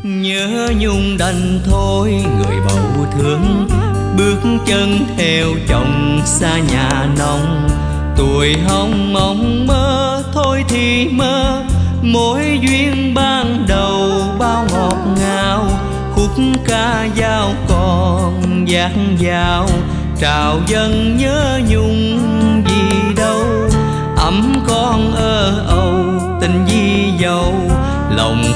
Nhớ nhung đành thôi người bầu thương, bước chân theo chồng xa nhà nông. Tuổi hồng mộng mơ thôi thì mơ, mối duyên ban đầu bao ngọt ngào. Khúc ca dao còn dạt dào, trào dâng nhớ nhung gì đâu. Ấm con ơ âu tình di dầu, lòng